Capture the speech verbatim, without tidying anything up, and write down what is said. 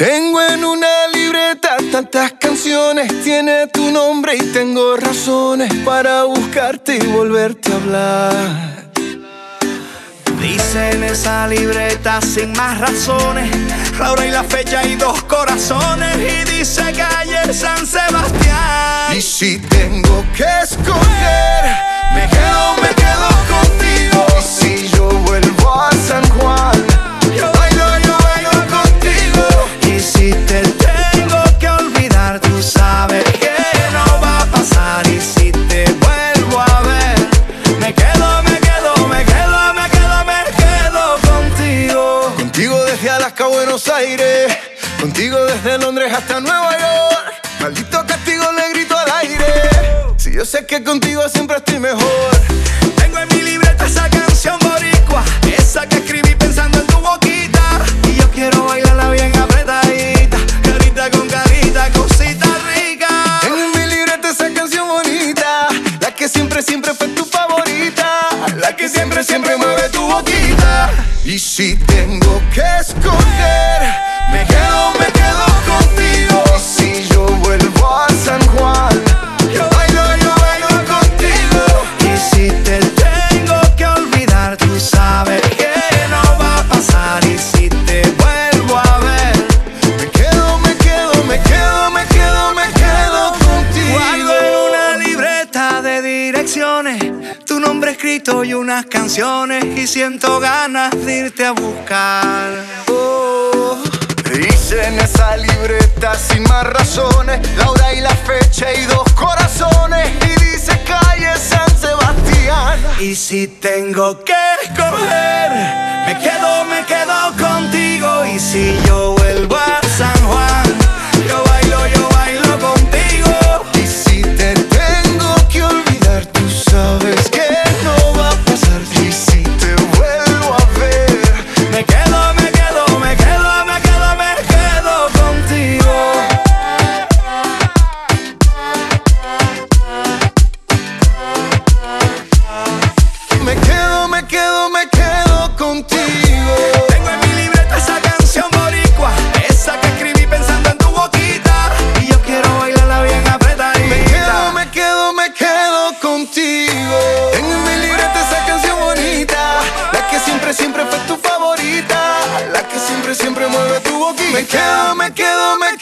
Tengo en una libreta tantas canciones, tiene tu nombre y tengo razones para buscarte y volverte a hablar. Dice en esa libreta sin más razones la hora y la fecha y dos corazones, y dice calle San Sebastián. Y si tengo que escoger, me quedo, me quedo contigo. Y si yo vuelvo a San Juan, yo bailo, yo bailo contigo. Y si te tengo que olvidar, tú sabes que no va a pasar. Y si te vuelvo a ver, me quedo, me quedo, me quedo, me quedo, me quedo contigo. Contigo desde Alaska a Buenos Aires, contigo desde Londres hasta Nueva York. Maldito castigo le grito al aire, si yo sé que contigo siempre estoy mejor. Tengo en mi libreta esa canción boricua, esa que escribí pensando en tu boquita. Y yo quiero bailarla bien apretadita, carita con carita, cosita rica. Tengo en mi libreta esa canción bonita, la que siempre, siempre fue tu favorita, la que siempre, siempre mueve tu boquita. Y si tengo que escoger, me quedo, me quedo contigo. Y si yo vuelvo a San Juan, yo bailo, yo bailo contigo. Y si te tengo que olvidar, tú sabes que no va a pasar. Y si te vuelvo a ver, me quedo, me quedo, me quedo, me quedo, me quedo contigo. guardo en una libreta de direcciones tu nombre escrito y unas canciones, y siento ganas de irte a buscar. Oh, dice en esa libreta sin más razones la hora y la fecha y dos corazones, y dice calle San Sebastián. Y si tengo que escoger, me quedo, me quedo contigo. Y si yo vuelvo a San Juan, yo bailo, yo bailo contigo. Y si te tengo que olvidar, tú sabes que no va a pasar. Y si te vuelvo a ver, Me quedo, me quedo, me quedo, me quedo, me quedo contigo. me quedo, me quedo, me quedo contigo. Tengo en mi libreta esa canción boricua, esa que escribí pensando en tu boquita. Y yo quiero bailarla bien apretadita. Me quedo, me quedo, me quedo contigo. Tengo en mi libreta esa canción bonita, la que siempre, siempre fue tu favorita, la que siempre, siempre mueve tu boquita. Me quedo, me quedo, me